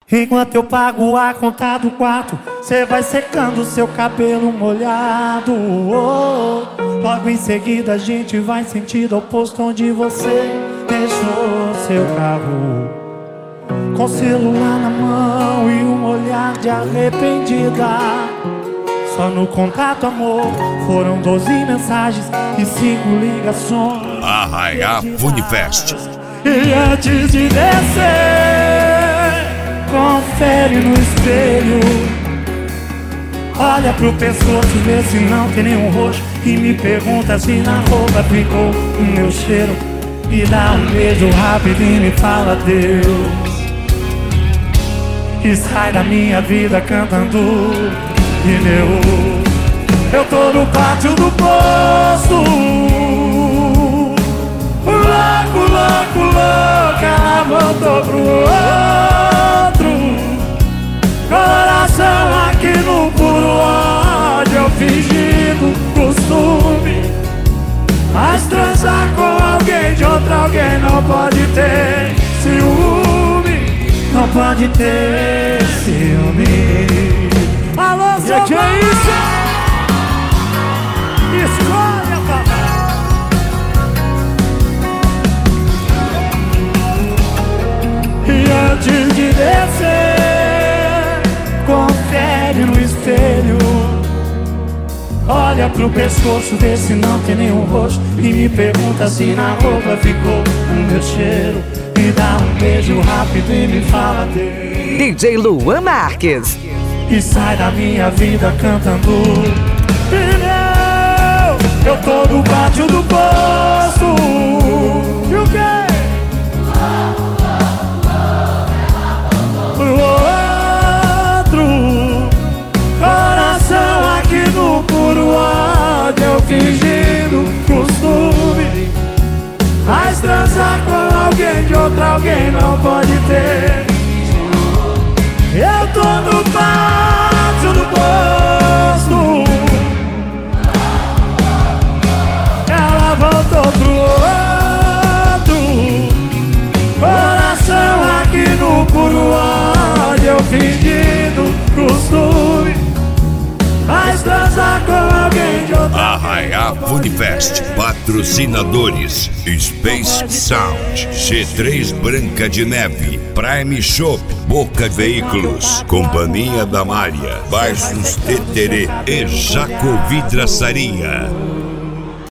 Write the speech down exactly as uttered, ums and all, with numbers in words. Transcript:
Enquanto eu pago a conta do quarto, cê vai secando seu cabelo molhado. Oh, logo em seguida a gente vai sentido oposto, onde você deixou seu carro, com o celular na mão e um olhar de arrependida. Só no contato, amor, foram doze mensagens e cinco ligações. Arraiá Funifest. E antes de descer, confere no espelho, olha pro pescoço, vê se não tem nenhum roxo, e me pergunta se na roupa ficou o meu cheiro. E dá um beijo rápido e me fala Deus, e sai da minha vida cantando pneu. Eu tô no pátio do posto, louco, louco, louco, ela voltou pro outro. Coração aqui no puro ódio, eu fingindo costume, mas transar com alguém de outro alguém não pode ter ciúme, não pode ter ciúme. Alô, seu que é isso? Escolha, papai. E antes de descer, confere no espelho, olha pro pescoço, vê se não tem nenhum roxo, e me pergunta se na roupa ficou o meu cheiro. Me dá um beijo rápido e me fala Deus. D J Luan Marques. E sai da minha vida cantando pneu. Eu tô no pátio do posto. E o quê? Pro outro. Coração aqui no puro ódio, eu fingindo costume, mas transar com alguém de outro alguém não pode ter. Eu tô no pátio do posto, ela voltou pro outro. Coração aqui no puro ódio, eu fingindo costume, mas transar com alguém de outro. Arraiá Funifest. Patrocinadores: Space Sound, G três Branca de Neve, Prime Shop, Boca Veículos, Companhia da Malha, Baixos Teterê e Jacovidraçaria.